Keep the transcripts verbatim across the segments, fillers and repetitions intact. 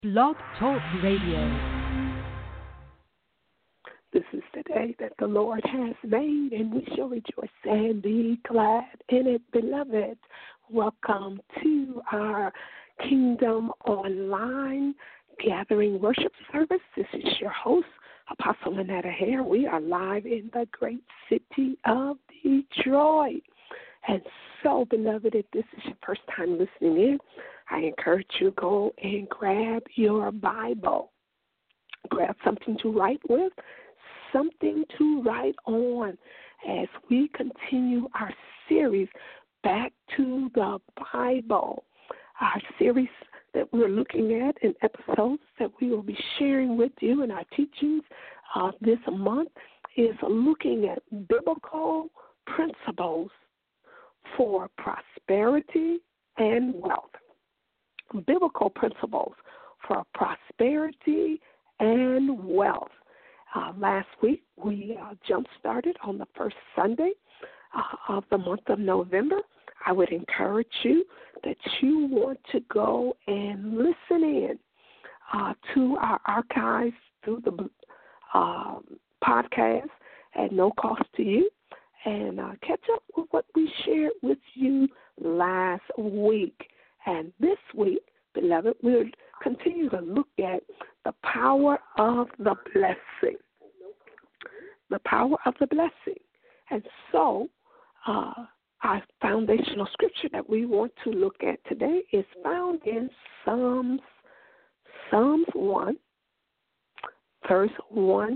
Blog Talk Radio. This is the day that the Lord has made, and we shall rejoice and be glad in it. Beloved, welcome to our Kingdom Online Gathering Worship Service. This is your host, Apostle Lynetta Hare. We are live in the great city of Detroit. And so, beloved, if this is your first time listening in, I encourage you to go and grab your Bible. Grab something to write with, something to write on as we continue our series, Back to the Bible. Our series that we're looking at in episodes that we will be sharing with you in our teachings uh, this month is looking at biblical principles for prosperity and wealth. Biblical principles for prosperity and wealth. Uh, last week, we uh, jump-started on the first Sunday uh, of the month of November. I would encourage you that you want to go and listen in uh, to our archives through the uh, podcast at no cost to you and uh, catch up with what we shared with you last week. And this week, beloved, we'll continue to look at the power of the blessing. The power of the blessing. And so, uh, our foundational scripture that we want to look at today is found in Psalms, Psalms one, verse one,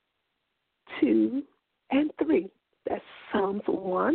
two, and three. That's Psalms one,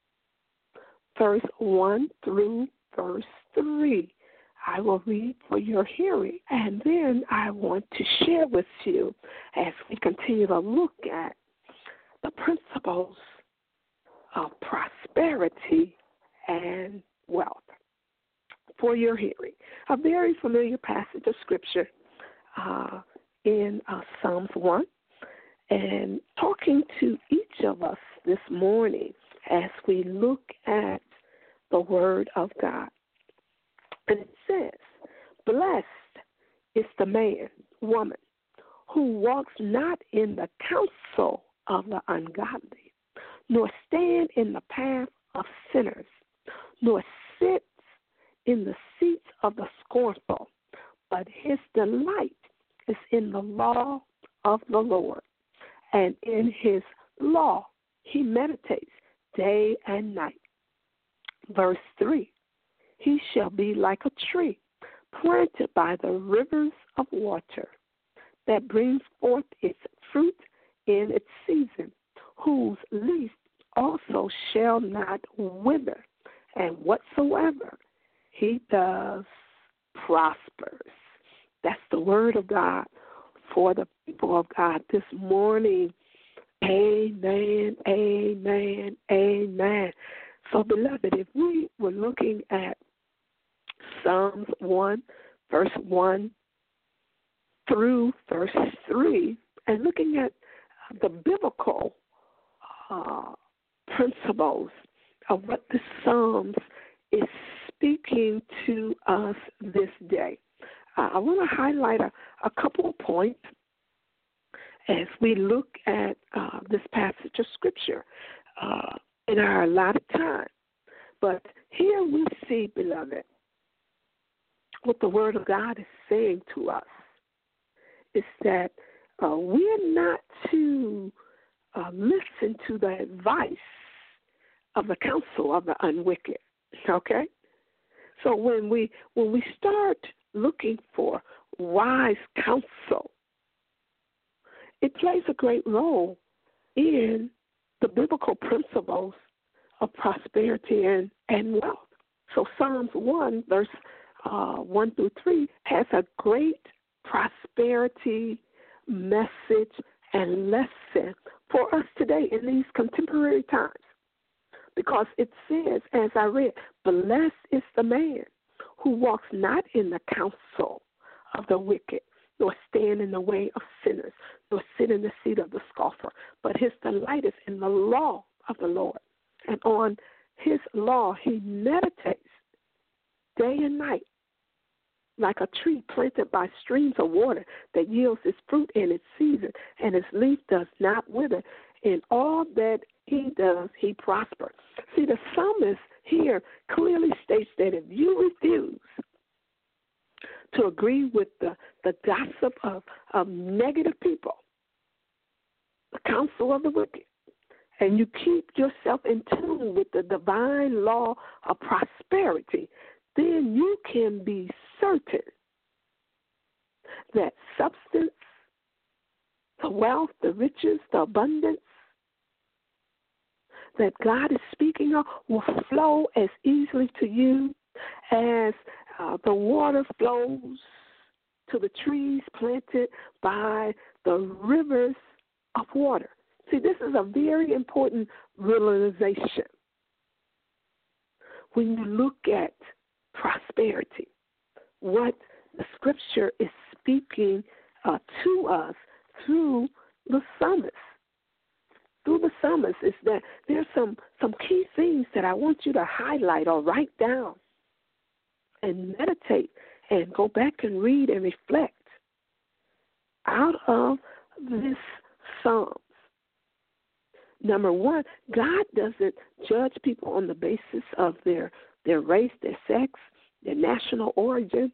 verse one through verse three. I will read for your hearing, and then I want to share with you as we continue to look at the principles of prosperity and wealth for your hearing. A very familiar passage of Scripture uh, in uh, Psalms one, and talking to each of us this morning as we look at the Word of God. And it says, blessed is the man, woman, who walks not in the counsel of the ungodly, nor stand in the path of sinners, nor sits in the seats of the scornful, but his delight is in the law of the Lord, and in his law he meditates day and night. Verse three, he shall be like a tree planted by the rivers of water that brings forth its fruit in its season, whose leaf also shall not wither, and whatsoever he does prospers. That's the word of God for the people of God this morning. Amen, amen, amen. So, beloved, if we were looking at Psalms one, verse one through verse three, and looking at the biblical uh, principles of what the Psalms is speaking to us this day, uh, I want to highlight a, a couple of points as we look at uh, this passage of Scripture uh, in our allotted time. But here we see, beloved, what the Word of God is saying to us is that uh, we're not to uh, listen to the advice of the counsel of the unwicked, okay? So when we when we start looking for wise counsel, it plays a great role in the biblical principles of prosperity and, and wealth. So Psalms one, verse uh, one through three, has a great prosperity message and lesson for us today in these contemporary times. Because it says, as I read, blessed is the man who walks not in the counsel of the wicked, nor stand in the way of sinners, nor sit in the seat of the scoffer, but his delight is in the law of the Lord. And on his law he meditates day and night. like a tree planted by streams of water that yields its fruit in its season, and its leaf does not wither. In all that he does, he prospers. See, the psalmist here clearly states that if you refuse to agree with the, the gossip of, of negative people, the counsel of the wicked, and you keep yourself in tune with the divine law of prosperity, then you can be certain that substance, the wealth, the riches, the abundance that God is speaking of will flow as easily to you as uh, the water flows to the trees planted by the rivers of water. See, this is a very important realization when you look at prosperity. What the scripture is speaking uh, to us through the psalmist. Through the psalmist is that there's some, some key things that I want you to highlight or write down and meditate and go back and read and reflect out of this psalm. Number one, God doesn't judge people on the basis of their, their race, their sex, their national origin,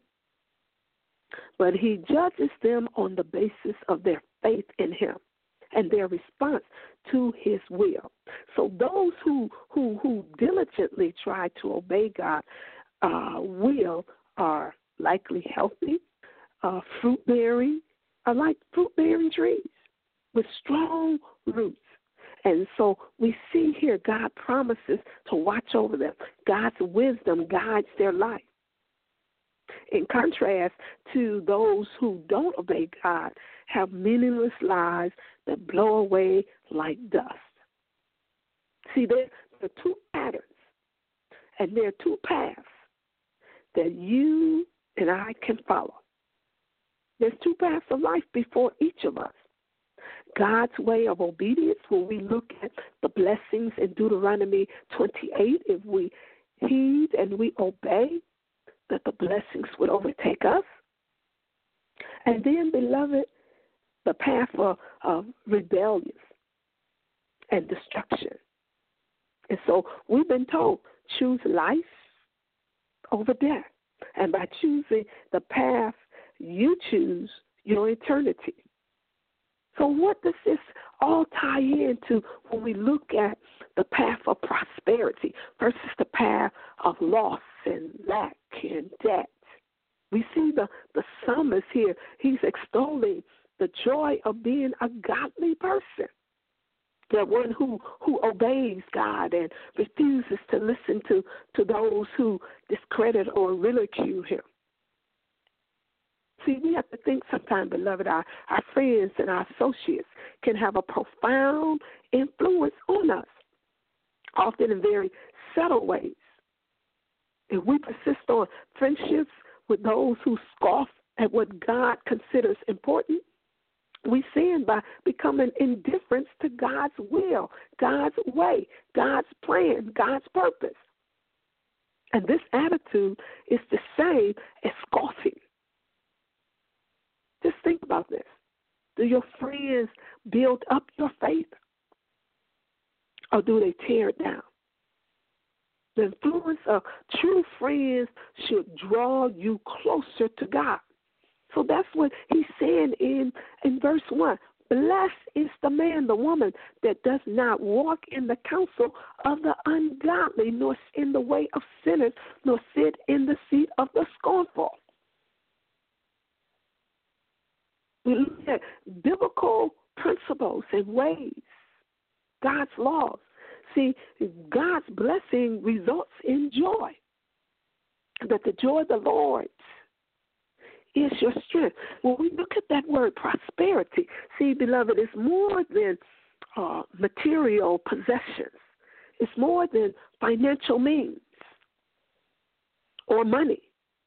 but he judges them on the basis of their faith in him and their response to his will. So those who who, who diligently try to obey God's uh, will are likely healthy, uh, fruit-bearing, are like fruit-bearing trees with strong roots. And so we see here God promises to watch over them. God's wisdom guides their life. In contrast to those who don't obey God, have meaningless lives that blow away like dust. See, there are two patterns, and there are two paths that you and I can follow. There's two paths of life before each of us. God's way of obedience, where we look at the blessings in Deuteronomy twenty-eight, if we heed and we obey, that the blessings would overtake us. And then, beloved, the path of, of rebellion and destruction. And so we've been told, choose life over death. And by choosing the path you choose, your eternity. So what does this all tie into when we look at the path of prosperity versus the path of loss and lack and debt? We see the, the psalmist here. He's extolling the joy of being a godly person, the one who, who obeys God and refuses to listen to, to those who discredit or ridicule him. See, we have to think sometimes, beloved, our, our friends and our associates can have a profound influence on us, often in very subtle ways. If we persist on friendships with those who scoff at what God considers important, we sin by becoming indifferent to God's will, God's way, God's plan, God's purpose. And this attitude is the same as scoffing. Just think about this. Do your friends build up your faith, or do they tear it down? The influence of true friends should draw you closer to God. So that's what he's saying in, in verse one. Blessed is the man, the woman, that does not walk in the counsel of the ungodly, nor in the way of sinners, nor sit in the seat of the scornful. We look at biblical principles and ways, God's laws. See, God's blessing results in joy. That the joy of the Lord is your strength. When we look at that word prosperity, see, beloved, it's more than uh, material possessions. It's more than financial means or money.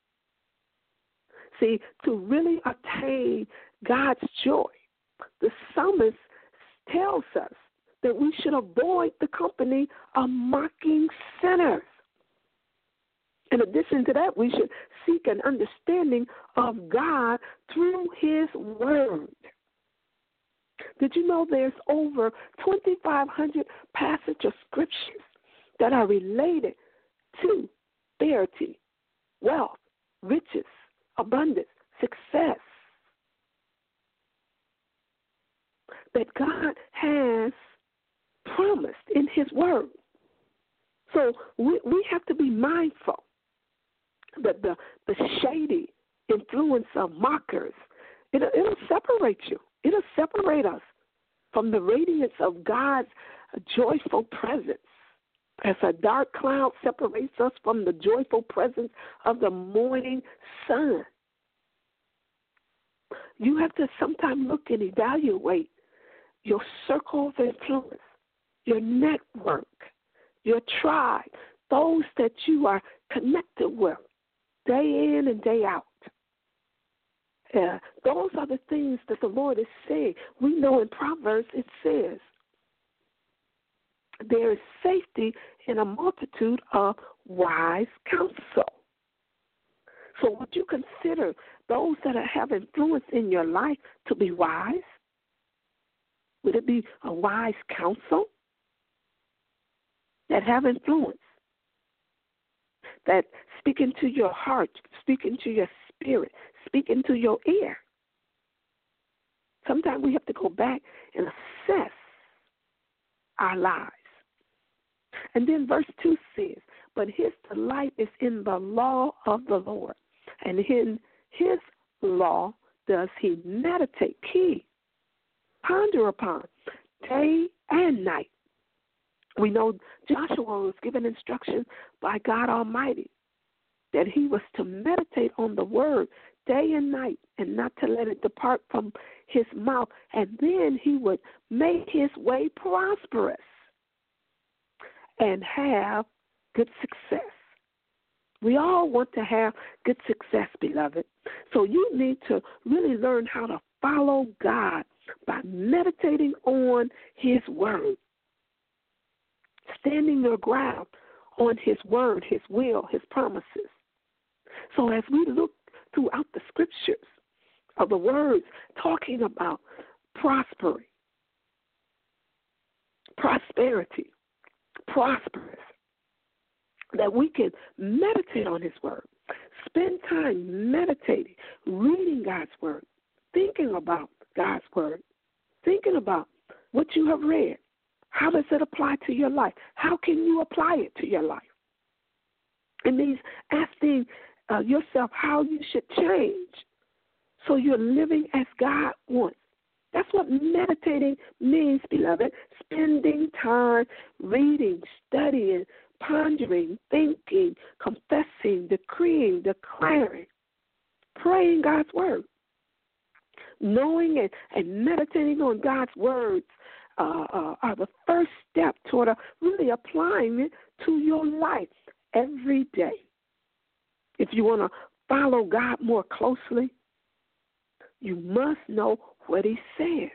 See, to really attain God's joy, the psalmist tells us that we should avoid the company of mocking sinners. In addition to that, we should seek an understanding of God through His Word. Did you know there's over twenty-five hundred passages of scriptures that are related to prosperity, wealth, riches, abundance, success, that God has promised in His Word? So we, we have to be mindful that the, the shady influence of mockers, it, it'll separate you. It'll separate us from the radiance of God's joyful presence, as a dark cloud separates us from the joyful presence of the morning sun. You have to sometimes look and evaluate your circle of influence, your network, your tribe, those that you are connected with day in and day out. Uh, those are the things that the Lord is saying. We know in Proverbs it says, there is safety in a multitude of wise counsel. So would you consider those that have influence in your life to be wise? Would it be a wise counsel that have influence, that speak into your heart, speak into your spirit, speak into your ear? Sometimes we have to go back and assess our lives. And then verse two says, but his delight is in the law of the Lord, and in his law does he meditate, key, ponder upon, day and night. We know Joshua was given instruction by God Almighty that he was to meditate on the word day and night and not to let it depart from his mouth, and then he would make his way prosperous and have good success. We all want to have good success, beloved. So you need to really learn how to follow God by meditating on his word, standing your ground on his word, his will, his promises. So as we look throughout the scriptures of the words talking about prospering, prosperity, prosperous, that we can meditate on his word, spend time meditating, reading God's word, thinking about God's word, thinking about what you have read. How does it apply to your life? How can you apply it to your life? It means asking uh, yourself how you should change so you're living as God wants. That's what meditating means, beloved. Spending time reading, studying, pondering, thinking, confessing, decreeing, declaring, praying God's word. Knowing and, and meditating on God's words uh, uh, are the first step toward uh, really applying it to your life every day. If you want to follow God more closely, you must know what he says.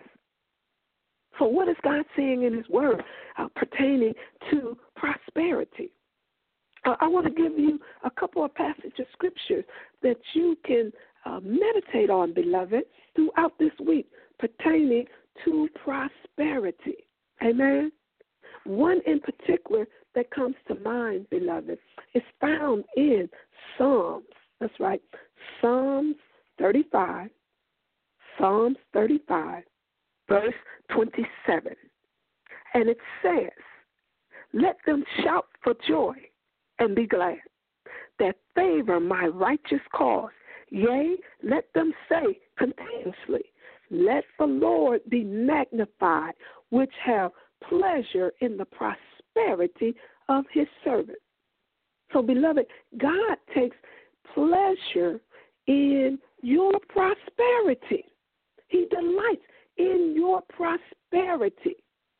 So what is God saying in his word uh, pertaining to prosperity? Uh, I want to give you a couple of passages of scriptures that you can uh, meditate on, beloved, throughout this week pertaining to prosperity. Amen? One in particular that comes to mind, beloved, is found in Psalms. That's right, Psalms thirty-five. Psalms thirty-five, verse twenty-seven. And it says, let them shout for joy and be glad that favor my righteous cause. Yea, let them say continuously, let the Lord be magnified, which have pleasure in the prosperity of his servant. So, beloved, God takes pleasure in your prosperity. He delights in your prosperity.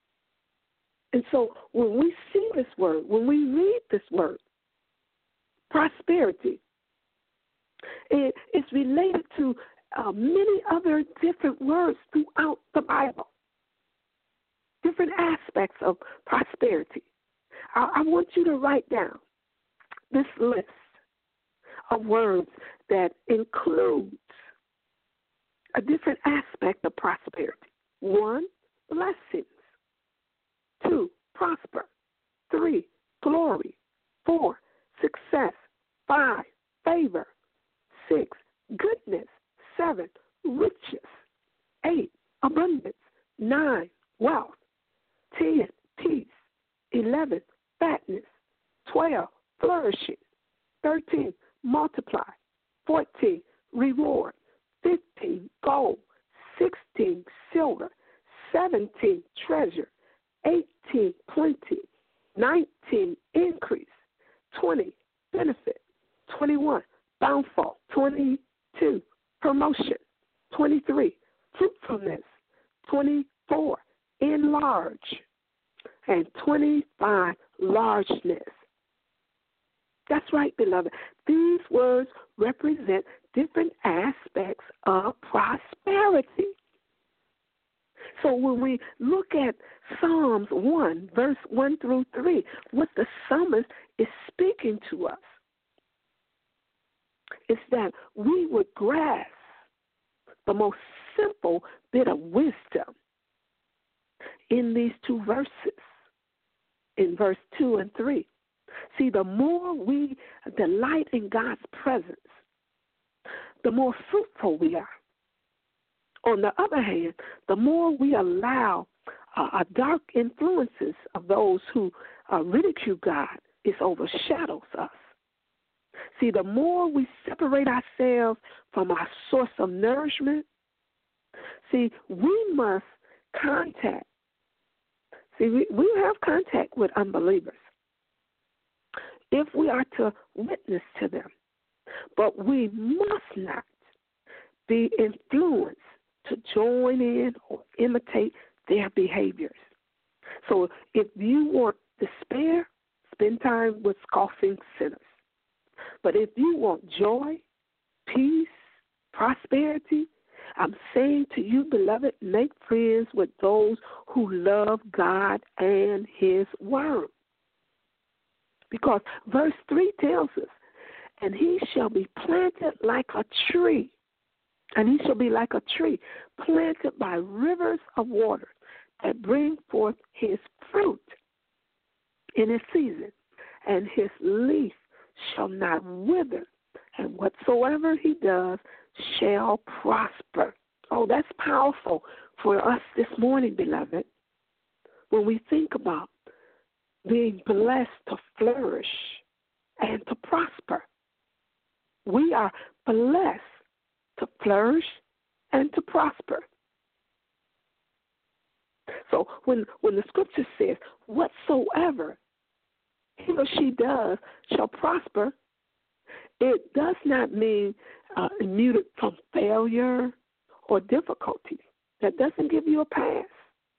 And so when we see this word, when we read this word, prosperity, it, it's related to uh, many other different words throughout the Bible, different aspects of prosperity. I, I want you to write down this list of words that includes a different aspect of prosperity. One, blessings. Two, prosper. Three, glory. Four, success. Five, favor. Six, goodness. Seven, riches. Eight, abundance. Nine, wealth. Ten, peace. Eleven, fatness. Twelve, flourishing. Thirteen, multiply. Fourteen, reward. Fifteen, gold. Sixteen, silver. Seventeen, treasure. Eighteen, plenty. Nineteen, increase. Twenty, benefit. Twenty-one, bountiful. Twenty-two, promotion. Twenty-three, fruitfulness. Twenty-four, enlarge. And twenty-five, largeness. That's right, beloved. These words represent different aspects of prosperity. So when we look at Psalms one, verse one through three, what the psalmist is speaking to us is that we would grasp the most simple bit of wisdom in these two verses, in verse two and three. See, the more we delight in God's presence, the more fruitful we are. On the other hand, the more we allow uh, dark influences of those who uh, ridicule God, it overshadows us. See, the more we separate ourselves from our source of nourishment, see, we must contact. See, we, we have contact with unbelievers if we are to witness to them. But we must not be influenced to join in or imitate their behaviors. So if you want despair, spend time with scoffing sinners. But if you want joy, peace, prosperity, I'm saying to you, beloved, make friends with those who love God and His Word. Because verse three tells us, and he shall be planted like a tree, and he shall be like a tree planted by rivers of water that bring forth his fruit in his season, and his leaf shall not wither, and whatsoever he does shall prosper. Oh, that's powerful for us this morning, beloved, when we think about being blessed to flourish and to prosper. We are blessed to flourish and to prosper. So when, when the scripture says, whatsoever he or she does shall prosper, it does not mean uh, immune from failure or difficulty. That doesn't give you a pass.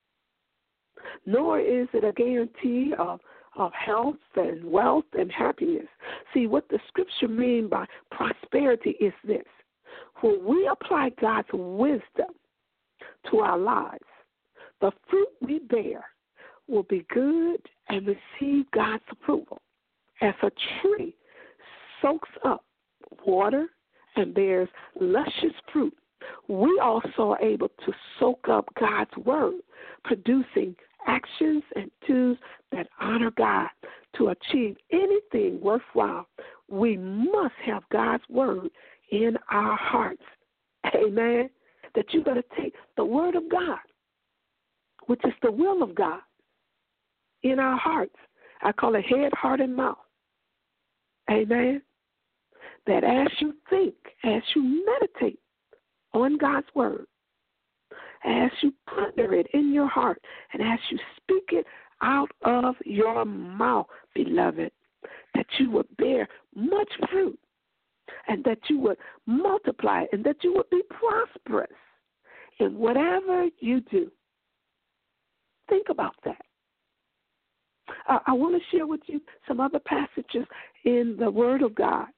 Nor is it a guarantee of, of health and wealth and happiness. See, what the scripture means by prosperity is this. When we apply God's wisdom to our lives, the fruit we bear will be good and receive God's approval. As a tree soaks up water and bears luscious fruit, we also are able to soak up God's word, producing actions and tools that honor God. To achieve anything worthwhile, we must have God's word in our hearts. Amen. That you're going to take the word of God, which is the will of God, in our hearts. I call it head, heart, and mouth. Amen. That as you think, as you meditate on God's word, as you ponder it in your heart, and as you speak it out of your mouth, beloved, that you would bear much fruit, and that you would multiply, and that you would be prosperous in whatever you do. Think about that. Uh, I want to share with you some other passages in the Word of God.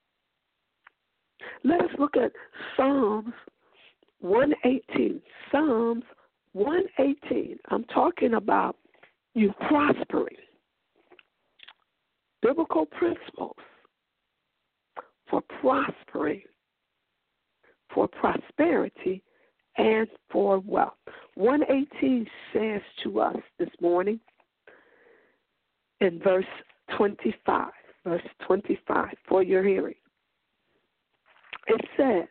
Let us look at Psalms one eighteen. Psalms one eighteen. I'm talking about you prospering. Biblical principles for prospering, for prosperity, and for wealth. one eighteen says to us this morning in verse twenty-five, verse twenty-five, for your hearing. It says,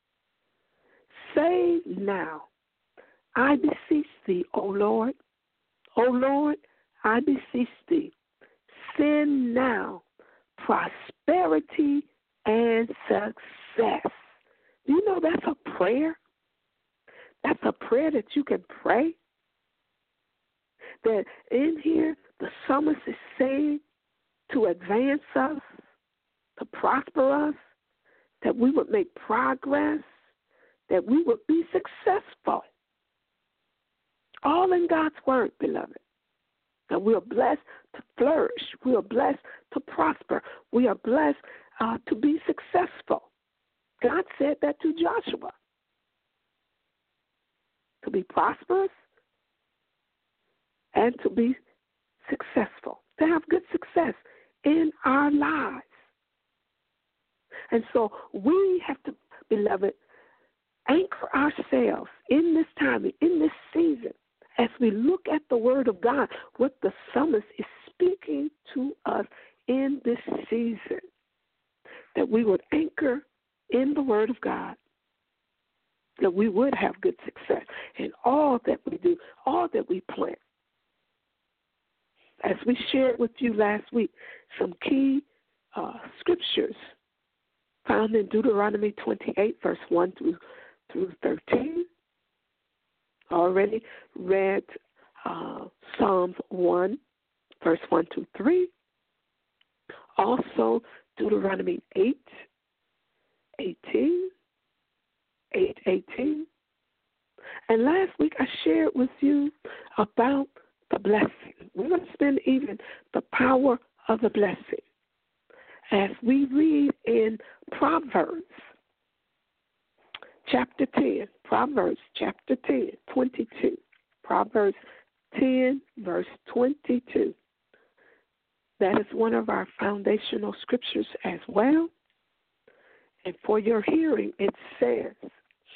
say now, I beseech thee, O Lord, O Lord, I beseech thee, send now prosperity and success. Do you know that's a prayer? That's a prayer that you can pray. That in here, the psalmist is saying to advance us, to prosper us, that we would make progress, that we would be successful. All in God's word, beloved. That we are blessed to flourish. We are blessed to prosper. We are blessed uh, to be successful. God said that to Joshua. To be prosperous and to be successful. To have good success in our lives. And so we have to, beloved, anchor ourselves in this time, in this season, as we look at the Word of God, what the psalmist is speaking to us in this season, that we would anchor in the Word of God, that we would have good success in all that we do, all that we plan. As we shared with you last week, some key uh, scriptures found in Deuteronomy twenty-eight, verse one through, through thirteen. Already read uh, Psalms one, verse one through three. Also, Deuteronomy eight, eighteen, eight, eighteen. And last week I shared with you about the blessing. We're going to spend even the power of the blessing as we read in Proverbs chapter ten. Proverbs chapter ten, twenty-two. Proverbs ten, verse twenty-two. That is one of our foundational scriptures as well. And for your hearing, it says,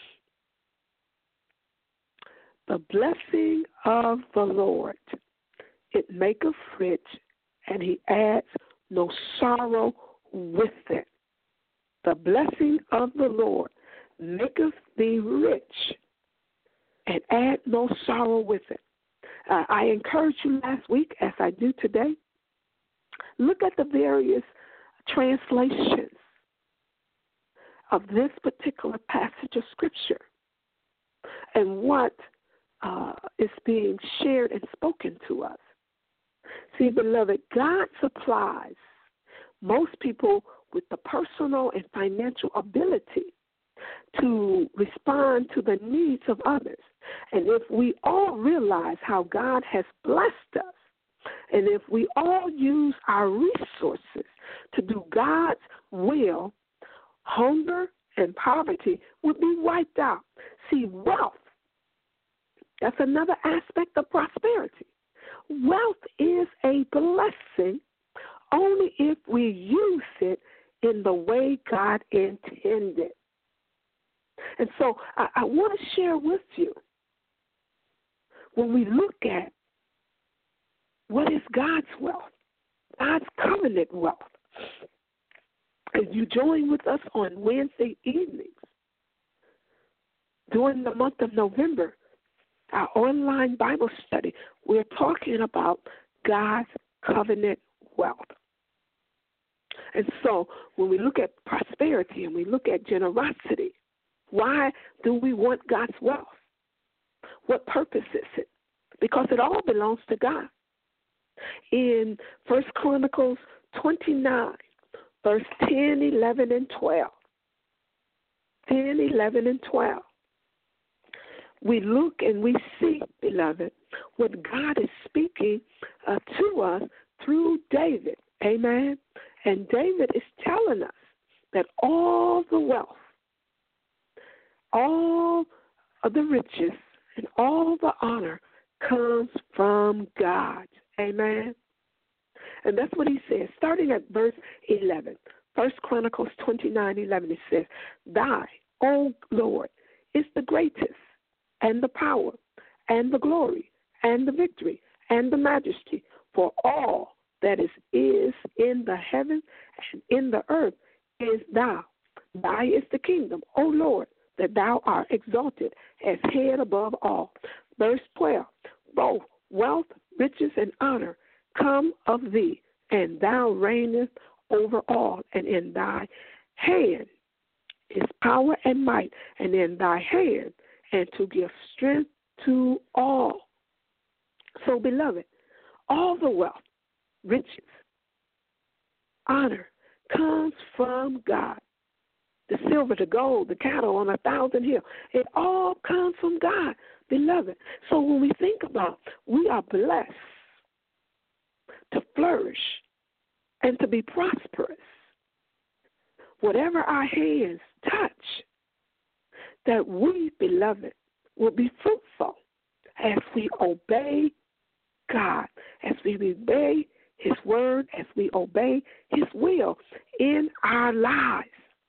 the blessing of the Lord, it maketh rich, and he adds no sorrow with it. The blessing of the Lord maketh thee rich, and add no sorrow with it. Uh, I encouraged you last week, as I do today, look at the various translations of this particular passage of Scripture and what uh, is being shared and spoken to us. See, beloved, God supplies most people with the personal and financial ability to respond to the needs of others. And if we all realize how God has blessed us, and if we all use our resources to do God's will, hunger and poverty would be wiped out. See, wealth, that's another aspect of prosperity. Wealth is a blessing only if we use it in the way God intended. And so I, I want to share with you, when we look at what is God's wealth, God's covenant wealth, as you join with us on Wednesday evenings during the month of November, our online Bible study, we're talking about God's covenant wealth. And so when we look at prosperity and we look at generosity, why do we want God's wealth? What purpose is it? Because it all belongs to God. In First Chronicles twenty-nine, verse ten, eleven, and twelve, ten, eleven, and twelve, we look and we see, beloved, what God is speaking uh, to us through David. Amen. And David is telling us that all the wealth, all of the riches, and all the honor comes from God. Amen. And that's what he says, starting at verse eleven. First Chronicles twenty-nine eleven, it says, Thy, O Lord, is the greatest, and the power, and the glory, and the victory, and the majesty, for all that is, is in the heavens and in the earth is thou. Thy is the kingdom, O Lord, that thou art exalted as head above all. Verse twelve, both wealth, riches, and honor come of thee, and thou reignest over all, and in thy hand is power and might, and in thy hand, and to give strength to all. So, beloved, all the wealth, riches, honor comes from God. The silver, the gold, the cattle on a thousand hills, it all comes from God, beloved. So when we think about, we are blessed to flourish and to be prosperous. Whatever our hands touch, that we, beloved, will be fruitful as we obey God, as we obey His word, as we obey His will in our lives.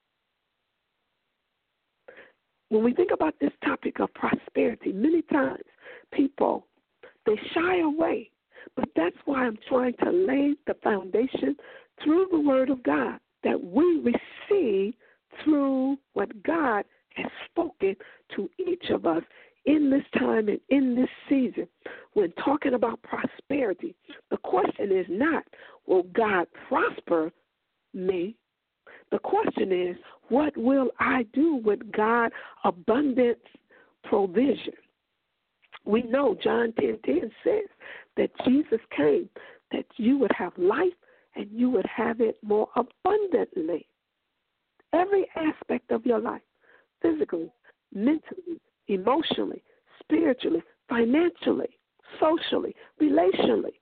When we think about this topic of prosperity, many times people, they shy away. But that's why I'm trying to lay the foundation through the Word of God that we receive through what God has spoken to each of us in this time and in this season. When talking about prosperity, the question is not, will God prosper me? The question is, what will I do with God's abundant provision? We know John ten ten says that Jesus came that you would have life and you would have it more abundantly. Every aspect of your life, physically, mentally, emotionally, spiritually, financially, socially, relationally,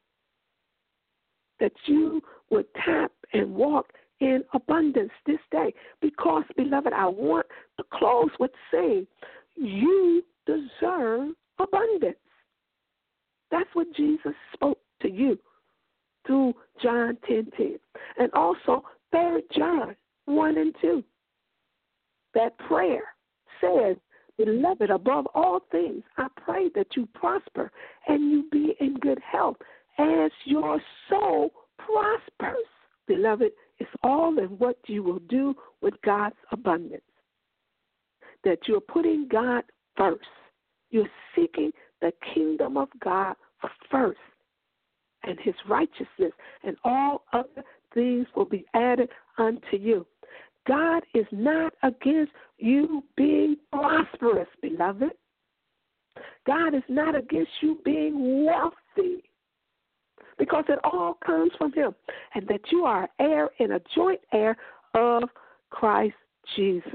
that you would tap and walk in abundance this day. Because, beloved, I want to close with saying, you deserve abundance. That's what Jesus spoke to you through John ten ten. And also Third John one and two. That prayer says, beloved, above all things, I pray that you prosper and you be in good health as your soul prospers. Beloved, it's all in what you will do with God's abundance. That you're putting God first. You're seeking the kingdom of God first and His righteousness, and all other things will be added unto you. God is not against you being prosperous, beloved. God is not against you being wealthy, because it all comes from Him, and that you are heir and a joint heir of Christ Jesus.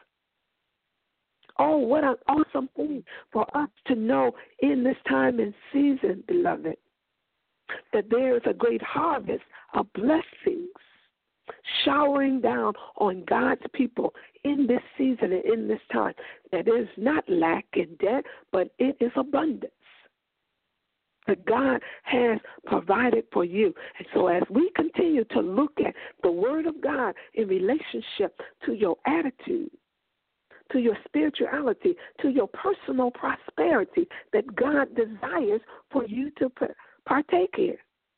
Oh, what an awesome thing for us to know in this time and season, beloved, that there is a great harvest of blessings showering down on God's people in this season and in this time. That is not lack and debt, but it is abundance that God has provided for you. And so as we continue to look at the Word of God in relationship to your attitude, to your spirituality, to your personal prosperity that God desires for you to partake in.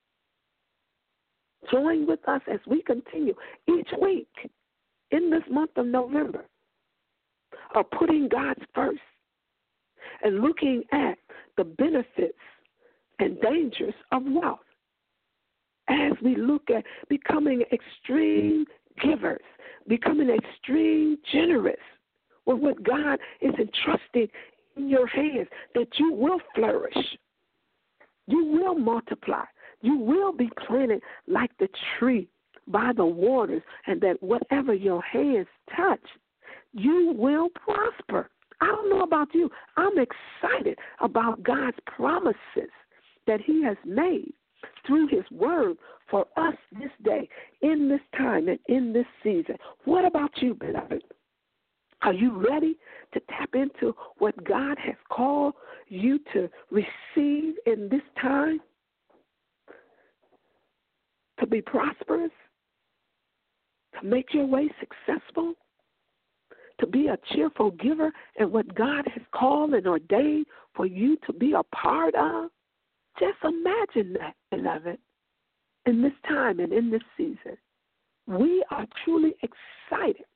Join with us as we continue each week in this month of November of putting God first and looking at the benefits and dangers of wealth as we look at becoming extreme givers, becoming extreme generous with what God is entrusting in your hands, that you will flourish, you will multiply, you will be planted like the tree by the waters, and that whatever your hands touch, you will prosper. I don't know about you. I'm excited about God's promises that He has made through His word for us this day, in this time, and in this season. What about you, beloved? Are you ready to tap into what God has called you to receive in this time? To be prosperous, to make your way successful, to be a cheerful giver and what God has called and ordained for you to be a part of? Just imagine that, beloved, in this time and in this season. We are truly excited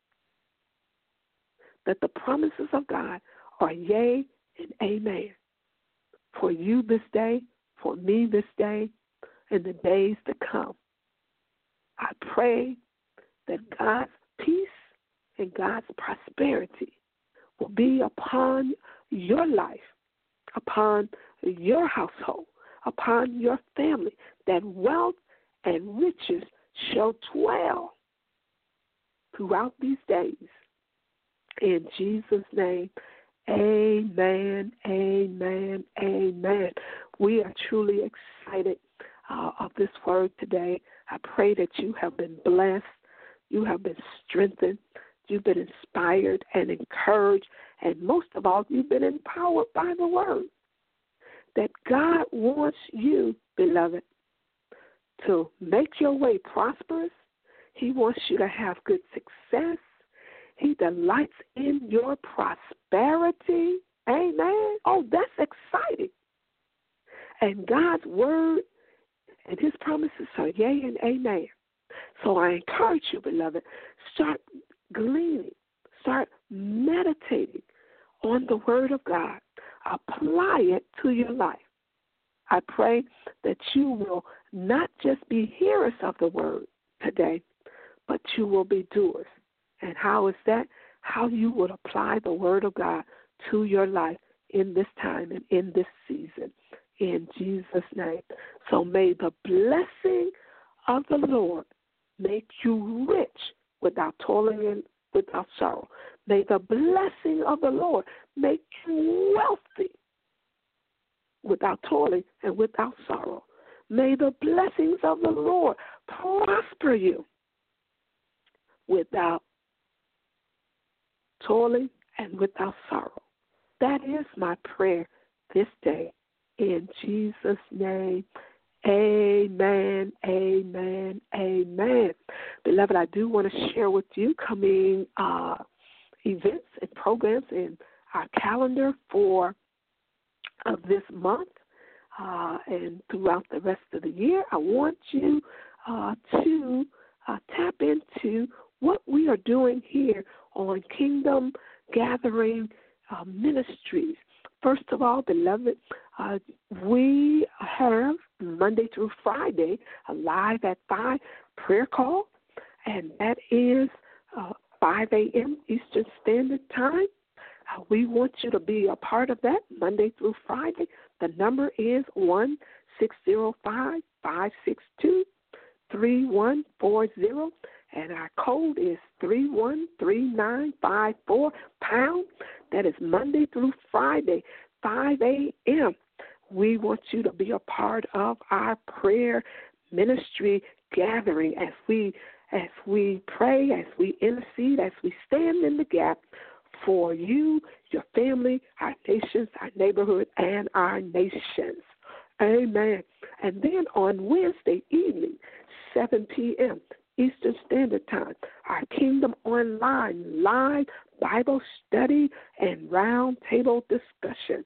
that the promises of God are yea and amen for you this day, for me this day, and the days to come. I pray that God's peace and God's prosperity will be upon your life, upon your household, upon your family, that wealth and riches shall dwell throughout these days. In Jesus' name, amen, amen, amen. We are truly excited uh, of this word today. I pray that you have been blessed, you have been strengthened, you've been inspired and encouraged, and most of all, you've been empowered by the word. That God wants you, beloved, to make your way prosperous. He wants you to have good success. He delights in your prosperity. Amen. Oh, that's exciting. And God's word and his promises are yea and amen. So I encourage you, beloved, start gleaning, start meditating on the word of God. Apply it to your life. I pray that you will not just be hearers of the word today, but you will be doers. And how is that? How you would apply the word of God to your life in this time and in this season. In Jesus' name. So may the blessing of the Lord make you rich without toiling and without sorrow. May the blessing of the Lord make you wealthy without toiling and without sorrow. May the blessings of the Lord prosper you without toiling and without sorrow. That is my prayer this day. In Jesus' name, amen, amen, amen. Beloved, I do want to share with you coming uh, events and programs in our calendar for of this month uh, and throughout the rest of the year. I want you uh, to uh, tap into what we are doing here on Kingdom Gathering uh, Ministries. First of all, beloved, uh, we have Monday through Friday a live at five prayer call, and that is uh, five a.m. Eastern Standard Time. Uh, we want you to be a part of that Monday through Friday. The number is one six zero five, five six two, three one four zero, and our code is three one three nine five four pound. That is Monday through Friday, five a.m. We want you to be a part of our prayer ministry gathering as we as we pray, as we intercede, as we stand in the gap for you, your family, our nations, our neighborhood, and our nations. Amen. And then on Wednesday evening, seven p.m. Eastern Standard Time, our Kingdom Online live Bible study and round table discussion.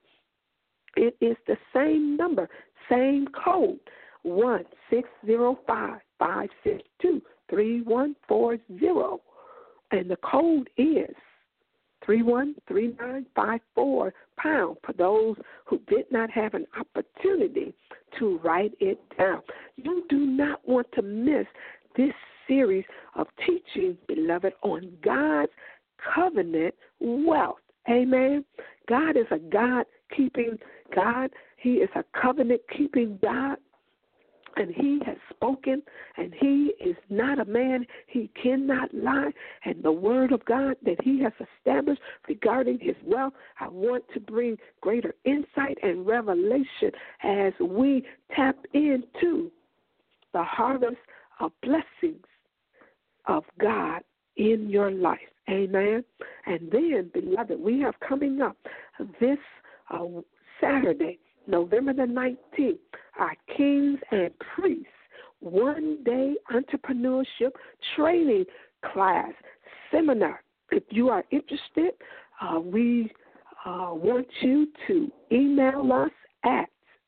It is the same number, same code, one six zero five, five six two, three one four zero. And the code is three one three nine five four pound for those who did not have an opportunity to write it down. You do not want to miss this series of teaching, beloved, on God's covenant wealth. Amen. God is a God-keeping God. He is a covenant-keeping God. And he has spoken, and he is not a man. He cannot lie. And the word of God that he has established regarding his wealth, I want to bring greater insight and revelation as we tap into the harvest of blessings of God in your life. Amen. And then, beloved, we have coming up this uh, Saturday, November the nineteenth, our Kings and Priests one-day entrepreneurship training class, seminar. If you are interested, uh, we uh, want you to email us at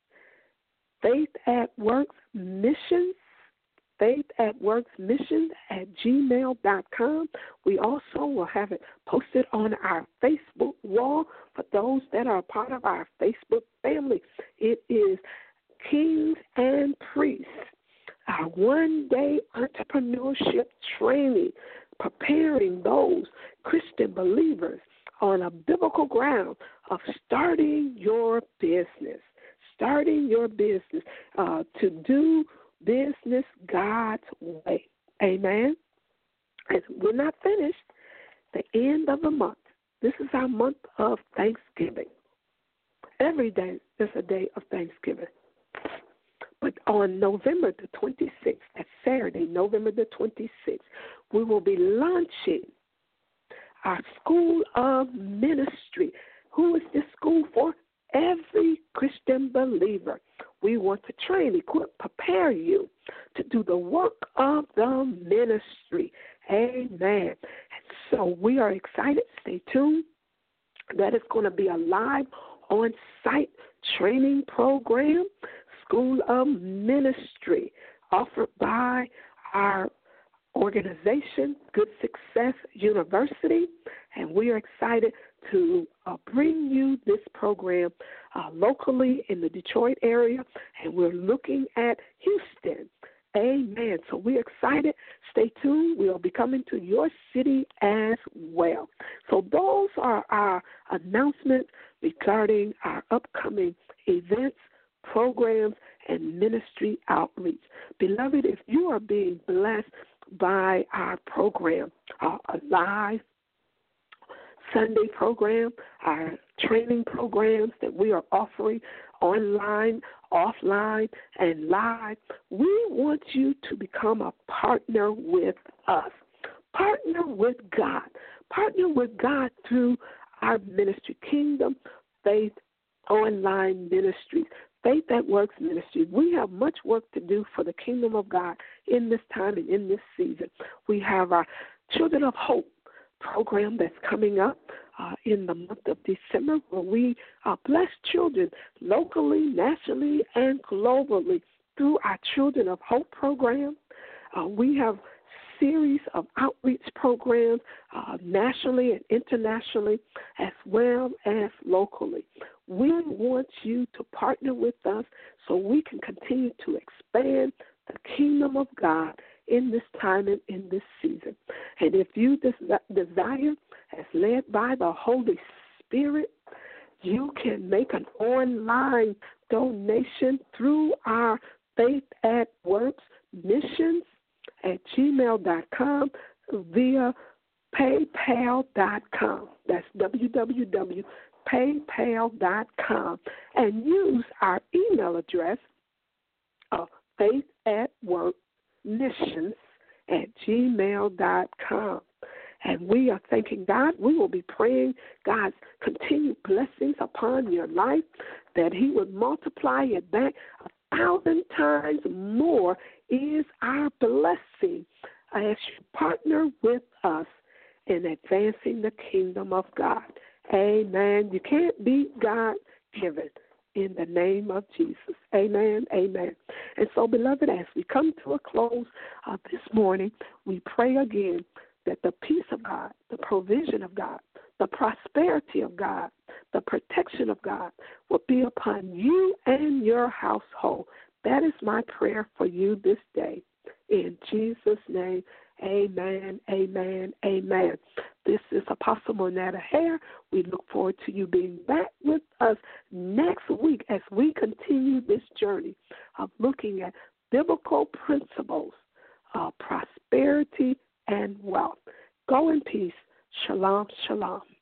Faith at Works Missions, Faith at Works Missions at gmail dot com. We also will have it posted on our Facebook wall for those that are a part of our Facebook family. It is Kings and Priests, our one-day entrepreneurship training, preparing those Christian believers on a biblical ground of starting your business, starting your business uh, to do business God's way. Amen. And we're not finished. The end of the month. This is our month of Thanksgiving. Every day is a day of Thanksgiving. But on November the twenty-sixth, that's Saturday, November the twenty-sixth, we will be launching our School of Ministry. Who is this school for? Every Christian believer. We want to train, equip, prepare you to do the work of the ministry. Amen. So we are excited. Stay tuned. That is going to be a live on-site training program, School of Ministry, offered by our organization, Good Success University, and we are excited to uh, bring you this program uh, locally in the Detroit area, and we're looking at Houston. Amen. So we're excited. Stay tuned. We'll be coming to your city as well. So those are our announcements regarding our upcoming events, programs, and ministry outreach. Beloved, if you are being blessed by our program, our live Sunday program, our training programs that we are offering online, offline, and live, we want you to become a partner with us. Partner with God. Partner with God through our ministry, Kingdom Faith Online Ministries, Faith at Works Ministries. We have much work to do for the kingdom of God in this time and in this season. We have our Children of Hope program that's coming up uh, in the month of December, where we uh, bless children locally, nationally, and globally through our Children of Hope program. Uh, we have series of outreach programs uh, nationally and internationally, as well as locally. We want you to partner with us so we can continue to expand the kingdom of God in this time and in this season. And if you des- desire, as led by the Holy Spirit, you can make an online donation through our Faith at Works Missions at gmail dot com via paypal dot com. That's w w w dot paypal dot com. And use our email address of Faith at Work Missions at gmail dot com. And we are thanking God. We will be praying God's continued blessings upon your life, that he would multiply it back a thousand times more is our blessing as you partner with us in advancing the kingdom of God. Amen. You can't beat God given. In the name of Jesus. Amen, amen. And so, beloved, as we come to a close uh, this morning, we pray again that the peace of God, the provision of God, the prosperity of God, the protection of God will be upon you and your household. That is my prayer for you this day. In Jesus' name, amen, amen, amen. This is Apostle Monetta Hare. We look forward to you being back with us next week as we continue this journey of looking at biblical principles of prosperity and wealth. Go in peace. Shalom, shalom.